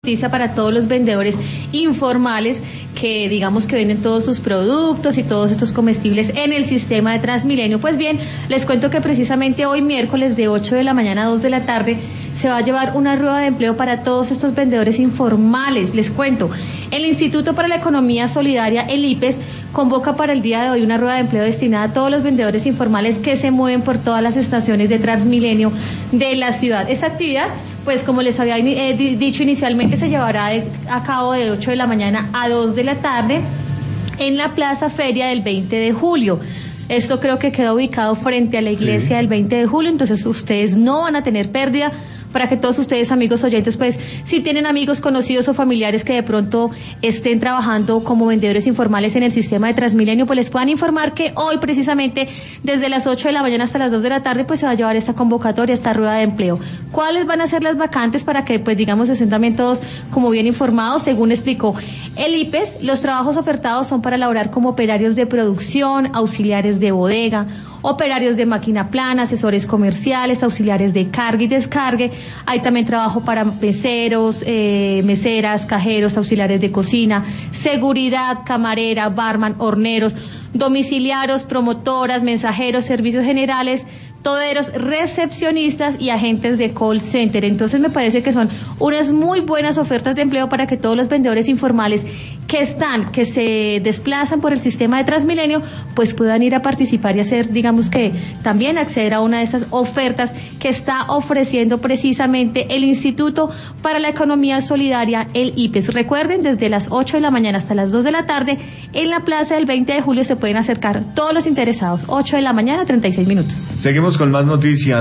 Noticia para todos los vendedores informales que digamos que venden todos sus productos y todos estos comestibles en el sistema de Transmilenio. Pues bien, les cuento que precisamente hoy miércoles de 8 de la mañana a 2 de la tarde se va a llevar una rueda de empleo para todos estos vendedores informales. Les cuento, el Instituto para la Economía Solidaria, el IPES, convoca para el día de hoy una rueda de empleo destinada a todos los vendedores informales que se mueven por todas las estaciones de Transmilenio de la ciudad. Esta actividad, pues como les había dicho inicialmente, se llevará a cabo de 8 de la mañana a 2 de la tarde en la Plaza Feria del 20 de julio. Esto creo que queda ubicado frente a la iglesia del 20 de julio, entonces ustedes no van a tener pérdida. Para que todos ustedes, amigos oyentes, pues si tienen amigos, conocidos o familiares que de pronto estén trabajando como vendedores informales en el sistema de Transmilenio, pues les puedan informar que hoy precisamente desde las 8 de la mañana hasta las 2 de la tarde pues se va a llevar esta convocatoria, esta rueda de empleo. ¿Cuáles van a ser las vacantes para que pues digamos estén también todos como bien informados? Según explicó el IPES, los trabajos ofertados son para laborar como operarios de producción, auxiliares de bodega, operarios de máquina plana, asesores comerciales, auxiliares de carga y descargue. Hay también trabajo para meseros, meseras, cajeros, auxiliares de cocina, seguridad, camarera, barman, horneros, domiciliarios, promotoras, mensajeros, servicios generales, toderos, recepcionistas y agentes de call center. Entonces me parece que son unas muy buenas ofertas de empleo para que todos los vendedores informales que se desplazan por el sistema de Transmilenio, pues puedan ir a participar y hacer, digamos que también acceder a una de esas ofertas que está ofreciendo precisamente el Instituto para la Economía Solidaria, el IPES. Recuerden, desde las 8 de la mañana hasta las 2 de la tarde, en la Plaza del 20 de julio se pueden acercar todos los interesados. 8 de la mañana, 36 minutos. Seguimos con más noticias.